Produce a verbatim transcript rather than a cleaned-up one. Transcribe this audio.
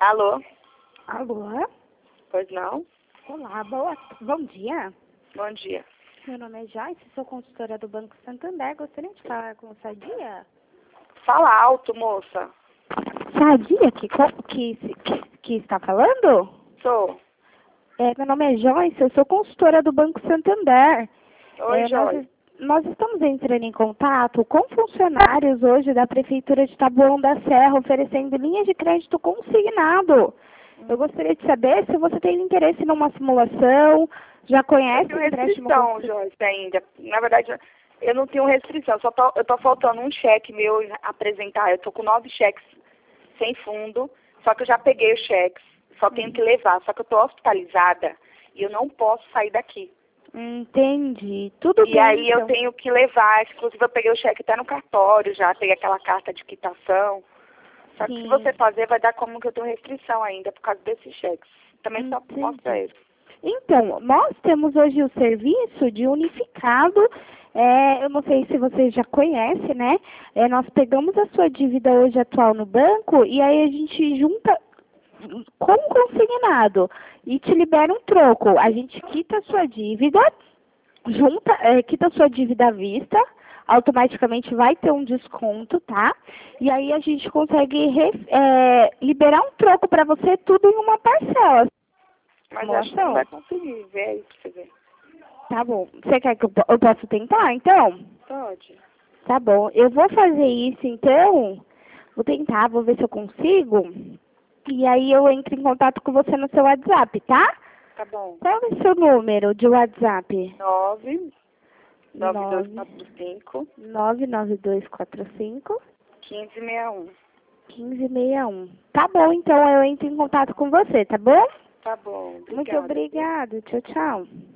Alô? Alô? Pois não? Olá, boa, bom dia. Bom dia. Meu nome é Joyce, sou consultora do Banco Santander. Gostaria de falar com o Sadia? Fala alto, moça. Sadia, que, que, que, que está falando? Sou. É, meu nome é Joyce, eu sou consultora do Banco Santander. Oi, É, Joyce. nós, nós estamos entrando em contato com funcionários hoje da Prefeitura de Taboão da Serra, oferecendo linha de crédito consignado. Eu gostaria de saber se você tem interesse numa simulação, já conhece Eu o tenho empréstimo restrição, consi- Joyce, ainda. Na verdade, eu não tenho restrição. Só tô, eu tô faltando um cheque meu apresentar. Eu tô com nove cheques sem fundo, só que eu já peguei os cheques. Só tenho que levar. Só que eu tô hospitalizada e eu não posso sair daqui. Entendi. Tudo E bem, aí eu então. tenho que levar. Inclusive, eu peguei o cheque até no cartório já. Peguei aquela carta de quitação. Só que se Sim. você fazer, vai dar como que eu tenho restrição ainda por causa desses cheques. Também só Entendi. mostra eles. Então, nós temos hoje o serviço de unificado. É, eu não sei se você já conhece, né? É, nós pegamos a sua dívida hoje atual no banco e aí a gente junta com o consignado e te libera um troco. A gente quita a sua dívida, junta, é, quita a sua dívida à vista, automaticamente vai ter um desconto, tá? E aí a gente consegue re- é, liberar um troco para você tudo em uma parcela. Mas Nossa. acho que não vai conseguir. Vê aí pra você ver. Tá bom. Você quer que eu, po- eu possa tentar, então? Pode. Tá bom. Eu vou fazer isso, então. Vou tentar, vou ver se eu consigo. E aí eu entro em contato com você no seu WhatsApp, tá? Tá bom. Qual é o seu número de WhatsApp? Nove, nove, dois, Nove quatro, cinco, nove nove dois quatro cinco quinze, meia um. quinze sessenta e um. Tá bom, então eu entro em contato com você, tá bom? Tá bom. Obrigada. Muito obrigada. Tchau, tchau.